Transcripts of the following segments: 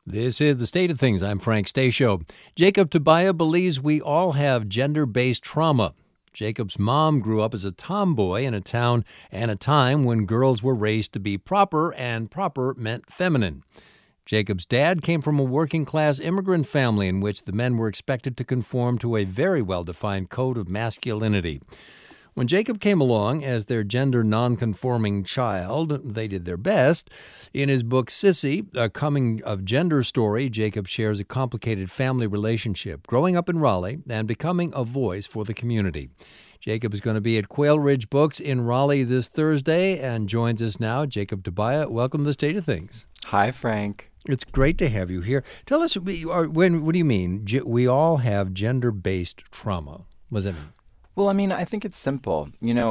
This is The State of Things. I'm Frank Stasio. Jacob Tobiah believes we all have gender-based trauma. Jacob's mom grew up as a tomboy in a town and a time when girls were raised to be proper, and proper meant feminine. Jacob's dad came from a working-class immigrant family in which the men were expected to conform to a very well-defined code of masculinity. When Jacob came along as their gender nonconforming child, they did their best. In his book, Sissy, A Coming of Gender Story, Jacob shares a complicated family relationship, growing up in Raleigh and becoming a voice for the community. Jacob is going to be at Quail Ridge Books in Raleigh this Thursday and joins us now. Jacob Tobiah, welcome to The State of Things. Hi, Frank. It's great to have you here. Tell us, what do you mean? We all have gender-based trauma. What does that mean? Well, I think it's simple.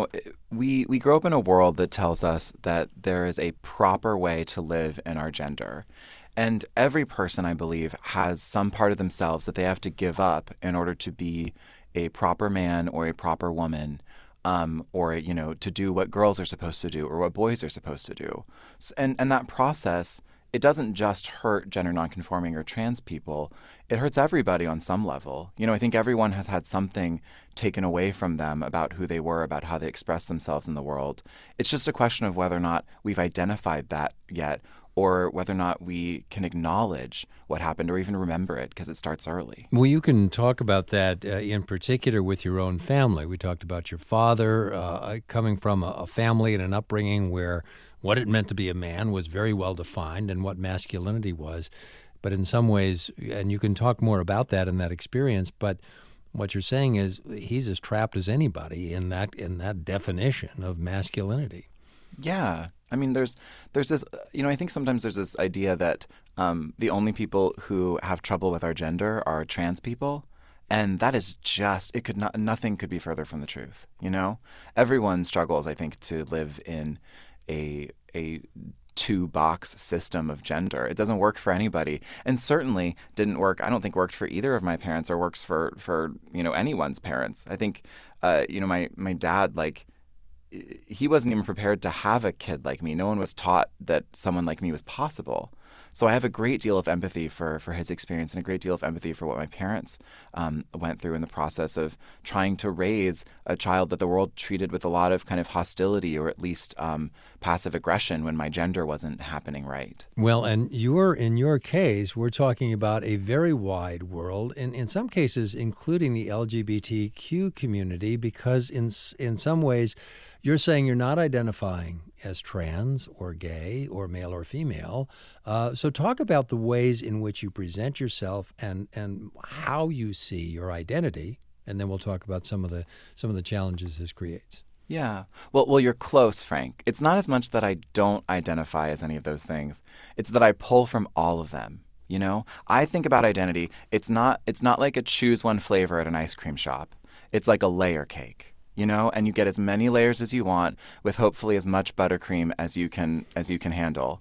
We grow up in a world that tells us that there is a proper way to live in our gender. And every person, I believe, has some part of themselves that they have to give up in order to be a proper man or a proper woman, or to do what girls are supposed to do or what boys are supposed to do. And that process, it doesn't just hurt gender nonconforming or trans people. It hurts everybody on some level. I think everyone has had something taken away from them about who they were, about how they express themselves in the world. It's just a question of whether or not we've identified that yet, or whether or not we can acknowledge what happened or even remember it, because it starts early. Well, you can talk about that in particular with your own family. We talked about your father coming from a family and an upbringing where what it meant to be a man was very well defined and what masculinity was. But in some ways, and you can talk more about that in that experience, but what you're saying is he's as trapped as anybody in that definition of masculinity. Yeah. There's this, I think sometimes there's this idea that the only people who have trouble with our gender are trans people. And that is just, nothing could be further from the truth. Everyone struggles, I think, to live in a two-box system of gender. It doesn't work for anybody, and certainly didn't work. I don't think worked for either of my parents, or works for anyone's parents. I think my dad, he wasn't even prepared to have a kid like me. No one was taught that someone like me was possible. So I have a great deal of empathy for his experience, and a great deal of empathy for what my parents went through in the process of trying to raise a child that the world treated with a lot of kind of hostility, or at least passive aggression, when my gender wasn't happening right. Well, and in your case, we're talking about a very wide world, in some cases including the LGBTQ community, because in some ways you're saying you're not identifying as trans or gay or male or female. So talk about the ways in which you present yourself and how you see your identity, and then we'll talk about some of the challenges this creates. Yeah. Well, you're close, Frank. It's not as much that I don't identify as any of those things. It's that I pull from all of them. I think about identity. It's not like a choose one flavor at an ice cream shop. It's like a layer cake. And you get as many layers as you want with hopefully as much buttercream as you can handle.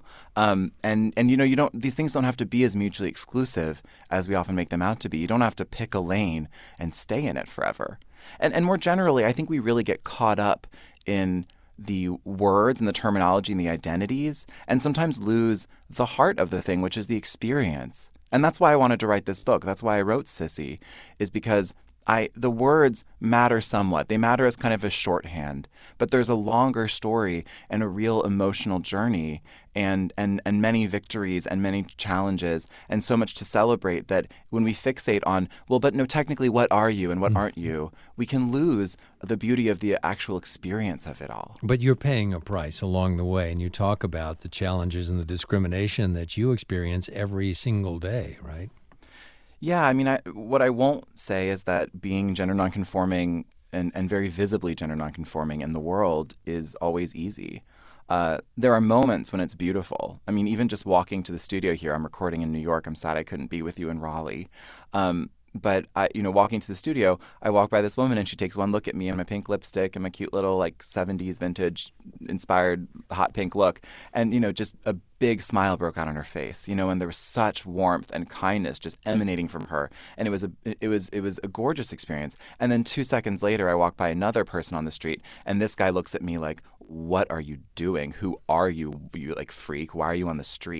These things don't have to be as mutually exclusive as we often make them out to be. You don't have to pick a lane and stay in it forever. And more generally, I think we really get caught up in the words and the terminology and the identities, and sometimes lose the heart of the thing, which is the experience. And that's why I wanted to write this book. That's why I wrote Sissy, is because the words matter somewhat. They matter as kind of a shorthand, but there's a longer story and a real emotional journey and many victories and many challenges and so much to celebrate, that when we fixate on, but no, technically, what are you and what aren't you, we can lose the beauty of the actual experience of it all. But you're paying a price along the way, and you talk about the challenges and the discrimination that you experience every single day, right? Yeah, what I won't say is that being gender nonconforming and very visibly gender nonconforming in the world is always easy. There are moments when it's beautiful. Even just walking to the studio here, I'm recording in New York. I'm sad I couldn't be with you in Raleigh. But walking to the studio, I walk by this woman and she takes one look at me and my pink lipstick and my cute little 70s vintage inspired hot pink look, and just a big smile broke out on her face. And there was such warmth and kindness just emanating from her, and it was a gorgeous experience. And then 2 seconds later, I walk by another person on the street, and this guy looks at me like, "What are you doing? Who are you? You freak? Why are you on the street?"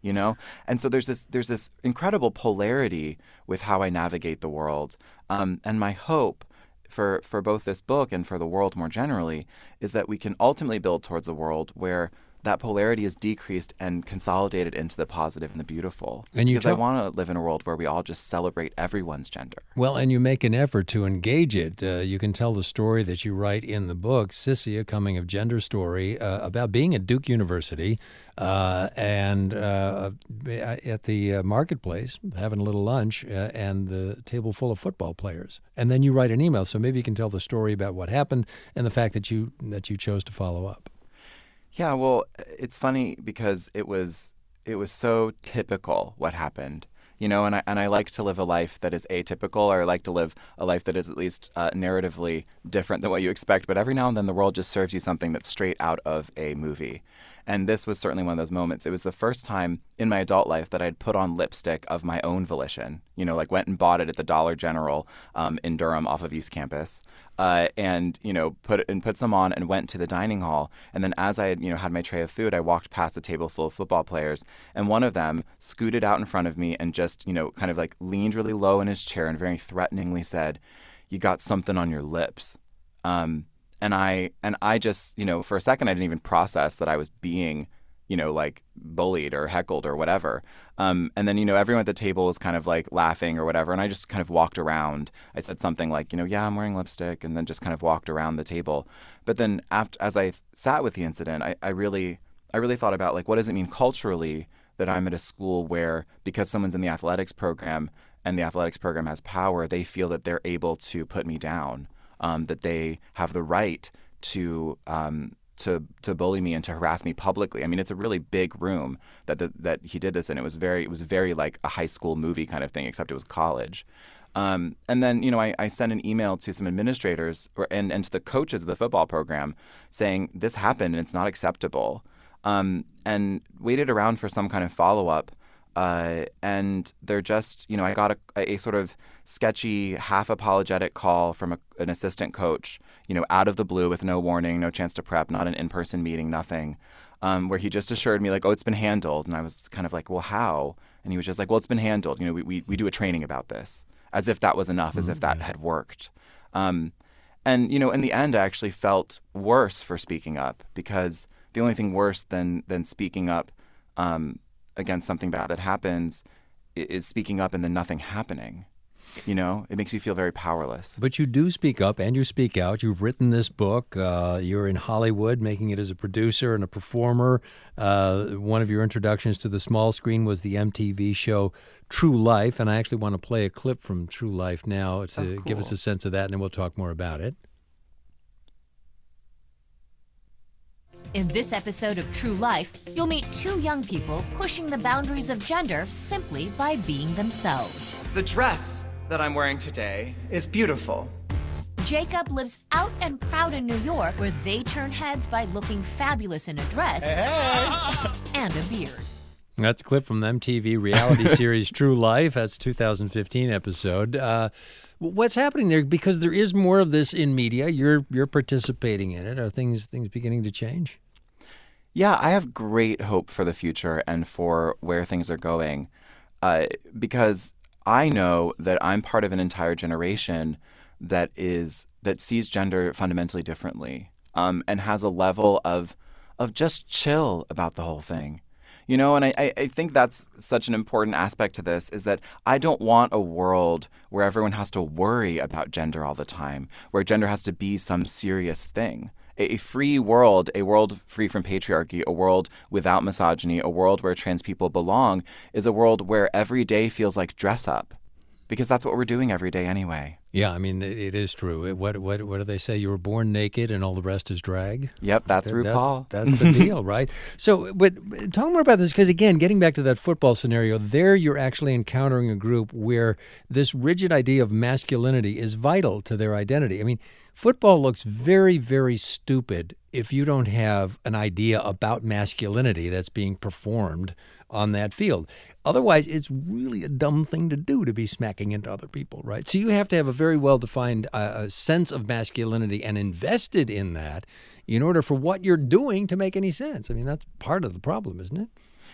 you know? And so there's this incredible polarity with how I navigate the world. And my hope for both this book and for the world more generally is that we can ultimately build towards a world where that polarity is decreased and consolidated into the positive and the beautiful. And because I want to live in a world where we all just celebrate everyone's gender. Well, and you make an effort to engage it. You can tell the story that you write in the book, Sissy, a coming of gender story, about being at Duke University and at the marketplace, having a little lunch, and the table full of football players. And then you write an email, so maybe you can tell the story about what happened and the fact that you chose to follow up. Yeah, well, it's funny because it was so typical what happened, you know, and I like to live a life that is atypical, or I like to live a life that is at least narratively different than what you expect. But every now and then the world just serves you something that's straight out of a movie. And this was certainly one of those moments. It was the first time in my adult life that I'd put on lipstick of my own volition, you know, like went and bought it at the Dollar General in Durham off of East Campus, and, you know, put some on and went to the dining hall. And then as I had, you know, had my tray of food, I walked past a table full of football players, and one of them scooted out in front of me and just, you know, kind of like leaned really low in his chair and very threateningly said, "You got something on your lips." And I just, you know, for a second I didn't even process that I was being, you know, like bullied or heckled or whatever. And then, you know, everyone at the table was kind of like laughing or whatever. And I just kind of walked around. I said something like, you know, "Yeah, I'm wearing lipstick," and then just kind of walked around the table. But then as I sat with the incident, I really thought about, like, what does it mean culturally that I'm at a school where, because someone's in the athletics program and the athletics program has power, they feel that they're able to put me down. That they have the right to bully me and to harass me publicly. I mean, it's a really big room that he did this in. It was very like a high school movie kind of thing, except it was college. And then, you know, I sent an email to some administrators and to the coaches of the football program saying this happened and it's not acceptable, and waited around for some kind of follow-up. And they're just, you know, I got a sort of sketchy, half apologetic call from an assistant coach, you know, out of the blue with no warning, no chance to prep, not an in-person meeting, nothing, where he just assured me, like, "Oh, it's been handled." And I was kind of like, "Well, how?" And he was just like, "Well, it's been handled. You know, we do a training about this," as if that was enough, as if that had worked. And, you know, in the end, I actually felt worse for speaking up, because the only thing worse than speaking up against something bad that happens is speaking up and then nothing happening. You know, it makes you feel very powerless. But you do speak up and you speak out. You've written this book. You're in Hollywood, making it as a producer and a performer. One of your introductions to the small screen was the MTV show True Life, and I actually want to play a clip from True Life now to give us a sense of that, and then we'll talk more about it. In this episode of True Life, you'll meet two young people pushing the boundaries of gender simply by being themselves. The dress that I'm wearing today is beautiful. Jacob lives out and proud in New York, where they turn heads by looking fabulous in a dress and a beard. That's a clip from the MTV reality series True Life. That's a 2015 episode. What's happening there? Because there is more of this in media. You're participating in it. Are things beginning to change? Yeah, I have great hope for the future and for where things are going, because I know that I'm part of an entire generation that sees gender fundamentally differently, and has a level of just chill about the whole thing. You know, and I think that's such an important aspect to this, is that I don't want a world where everyone has to worry about gender all the time, where gender has to be some serious thing. A free world, a world free from patriarchy, a world without misogyny, a world where trans people belong, is a world where every day feels like dress up, because that's what we're doing every day anyway. Yeah, I mean, it is true. What do they say? You were born naked and all the rest is drag? Yep, that's RuPaul. That's the deal, right? So, but talk more about this, because, again, getting back to that football scenario, there you're actually encountering a group where this rigid idea of masculinity is vital to their identity. I mean, football looks very, very stupid if you don't have an idea about masculinity that's being performed on that field. Otherwise, it's really a dumb thing to do, to be smacking into other people, right? So you have to have a very well-defined sense of masculinity and invested in that in order for what you're doing to make any sense. I mean, that's part of the problem, isn't it?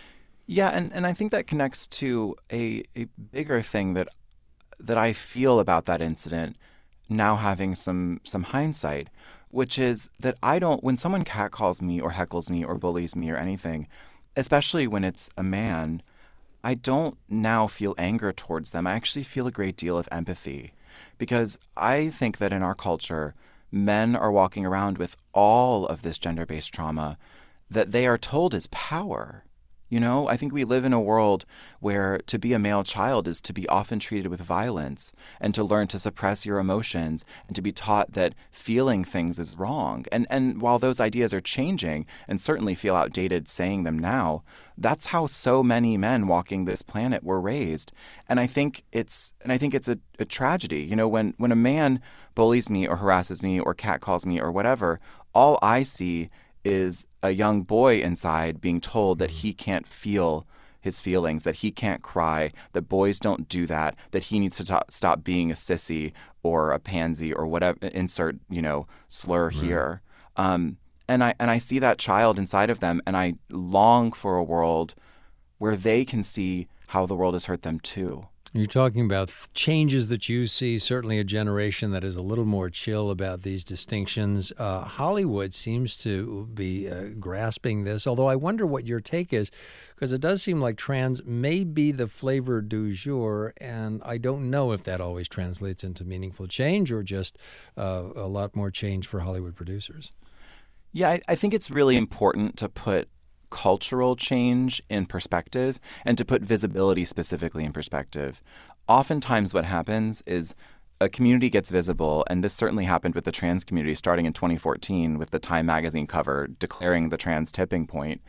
Yeah, and I think that connects to a bigger thing that I feel about that incident now having some hindsight, which is that I don't, when someone catcalls me or heckles me or bullies me or anything, especially when it's a man, I don't now feel anger towards them. I actually feel a great deal of empathy because I think that in our culture, men are walking around with all of this gender-based trauma that they are told is power. You know, I think we live in a world where to be a male child is to be often treated with violence and to learn to suppress your emotions and to be taught that feeling things is wrong. And while those ideas are changing and certainly feel outdated saying them now, that's how so many men walking this planet were raised. And I think it's a tragedy. You know, when a man bullies me or harasses me or catcalls me or whatever, all I see is a young boy inside being told that he can't feel his feelings, that he can't cry, that boys don't do that, that he needs to stop being a sissy or a pansy or whatever, insert, slur here. And I see that child inside of them, and I long for a world where they can see how the world has hurt them too. You're talking about changes that you see, certainly a generation that is a little more chill about these distinctions. Hollywood seems to be grasping this, although I wonder what your take is, because it does seem like trans may be the flavor du jour, and I don't know if that always translates into meaningful change or just a lot more change for Hollywood producers. Yeah, I think it's really important to put cultural change in perspective and to put visibility specifically in perspective. Oftentimes what happens is a community gets visible, and this certainly happened with the trans community starting in 2014 with the Time magazine cover declaring the trans tipping point.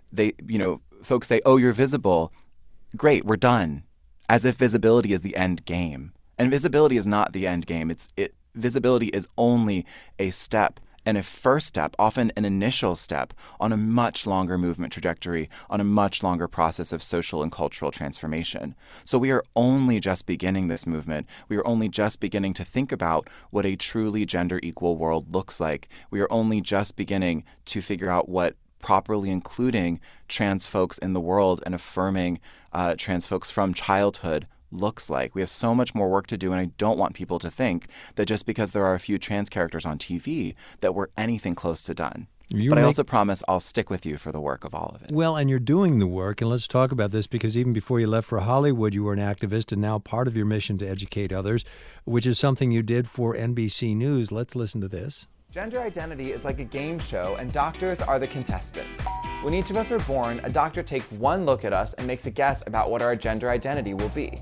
Folks say, "Oh, you're visible. Great, we're done." As if visibility is the end game. And visibility is not the end game. Visibility is only a step, and a first step, often an initial step, on a much longer movement trajectory, on a much longer process of social and cultural transformation. So we are only just beginning this movement. We are only just beginning to think about what a truly gender equal world looks like. We are only just beginning to figure out what properly including trans folks in the world and affirming trans folks from childhood looks like. We have so much more work to do, and I don't want people to think that just because there are a few trans characters on TV that we're anything close to done. I also promise I'll stick with you for the work of all of it. Well, and you're doing the work, and let's talk about this, because even before you left for Hollywood, you were an activist, and now part of your mission to educate others, which is something you did for NBC News. Let's listen to this. Gender identity is like a game show, and doctors are the contestants. When each of us are born, a doctor takes one look at us and makes a guess about what our gender identity will be.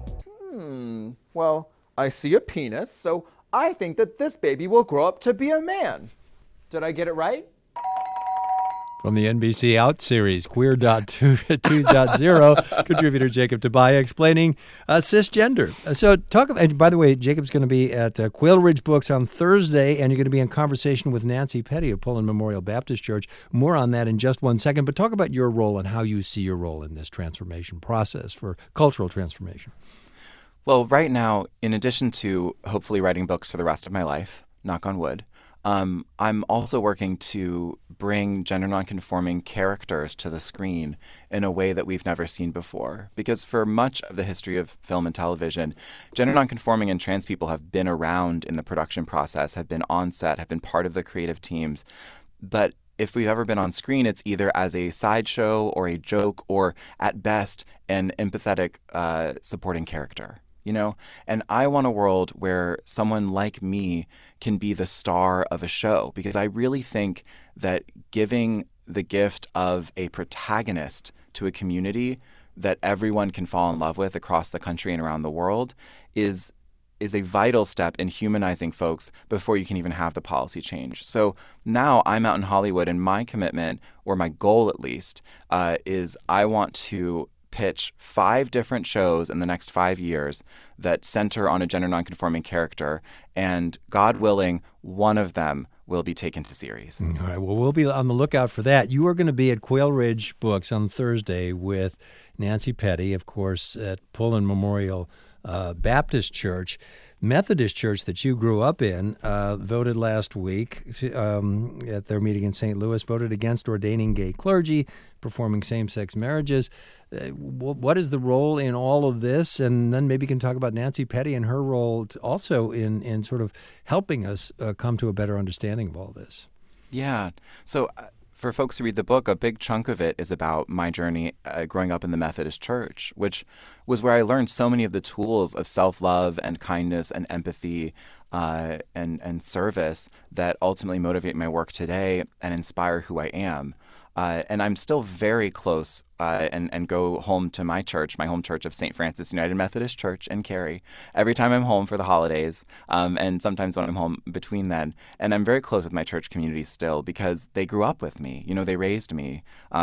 Well, I see a penis, so I think that this baby will grow up to be a man. Did I get it right? From the NBC Out series, Queer 2.0, contributor Jacob Tobiah explaining cisgender. So talk about, and by the way, Jacob's going to be at Quail Ridge Books on Thursday, and you're going to be in conversation with Nancy Petty of Pullman Memorial Baptist Church. More on that in just 1 second, but talk about your role and how you see your role in this transformation process for cultural transformation. Well, right now, in addition to hopefully writing books for the rest of my life, knock on wood, I'm also working to bring gender nonconforming characters to the screen in a way that we've never seen before. Because for much of the history of film and television, gender nonconforming and trans people have been around in the production process, have been on set, have been part of the creative teams. But if we've ever been on screen, it's either as a sideshow or a joke or, at best, an empathetic supporting character. And I want a world where someone like me can be the star of a show, because I really think that giving the gift of a protagonist to a community that everyone can fall in love with across the country and around the world is a vital step in humanizing folks before you can even have the policy change. So now I'm out in Hollywood, and my commitment, or my goal at least, is I want to pitch 5 different shows in the next 5 years that center on a gender nonconforming character, and God willing, one of them will be taken to series. All right, well, we'll be on the lookout for that. You are going to be at Quail Ridge Books on Thursday with Nancy Petty, of course, at Pullman Memorial Baptist Church. Methodist Church that you grew up in voted last week at their meeting in St. Louis, voted against ordaining gay clergy, performing same-sex marriages. What is the role in all of this? And then maybe you can talk about Nancy Petty and her role also in sort of helping us come to a better understanding of all this. Yeah. So for folks who read the book, a big chunk of it is about my journey growing up in the Methodist Church, which was where I learned so many of the tools of self-love and kindness and empathy and service that ultimately motivate my work today and inspire who I am. And I'm still very close and go home to my church, my home church of St. Francis United Methodist Church in Cary, every time I'm home for the holidays, and sometimes when I'm home between then. And I'm very close with my church community still because they grew up with me. You know, they raised me.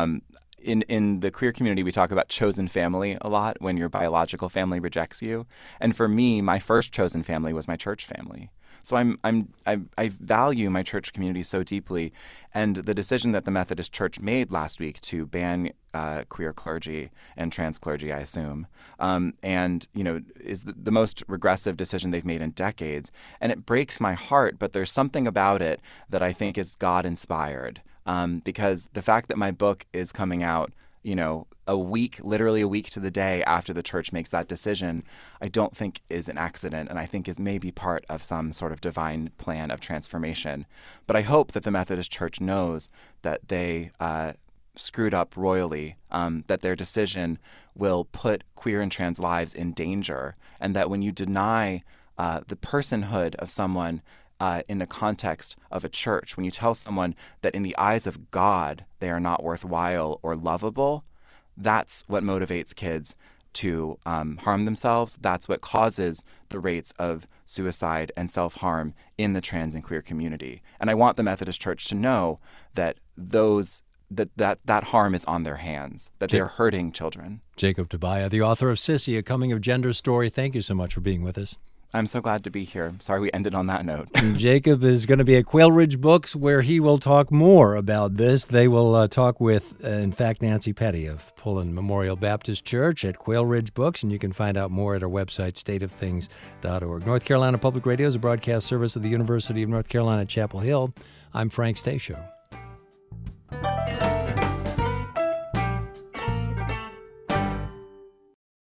In the queer community, we talk about chosen family a lot when your biological family rejects you. And for me, my first chosen family was my church family. So I value my church community so deeply, and the decision that the Methodist Church made last week to ban queer clergy and trans clergy, I assume, and is the most regressive decision they've made in decades, and it breaks my heart. But there's something about it that I think is God-inspired, because the fact that my book is coming out, literally a week to the day after the church makes that decision, I don't think is an accident, and I think is maybe part of some sort of divine plan of transformation. But I hope that the Methodist Church knows that they screwed up royally, that their decision will put queer and trans lives in danger, and that when you deny the personhood of someone in the context of a church, when you tell someone that in the eyes of God they are not worthwhile or lovable, that's what motivates kids to harm themselves. That's what causes the rates of suicide and self-harm in the trans and queer community. And I want the Methodist Church to know that that harm is on their hands, that they're hurting children. Jacob Tobiah, the author of Sissy, A Coming of Gender Story. Thank you so much for being with us. I'm so glad to be here. Sorry we ended on that note. Jacob is going to be at Quail Ridge Books, where he will talk more about this. They will talk with, in fact, Nancy Petty of Pullen Memorial Baptist Church at Quail Ridge Books, and you can find out more at our website, stateofthings.org. North Carolina Public Radio is a broadcast service of the University of North Carolina at Chapel Hill. I'm Frank Stasio.